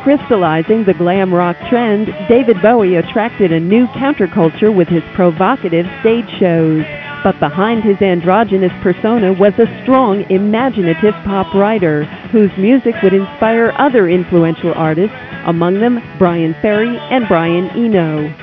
Crystallizing the glam rock trend, David Bowie attracted a new counterculture with his provocative stage shows. But behind his androgynous persona was a strong, imaginative pop writer whose music would inspire other influential artists, among them Brian Ferry and Brian Eno.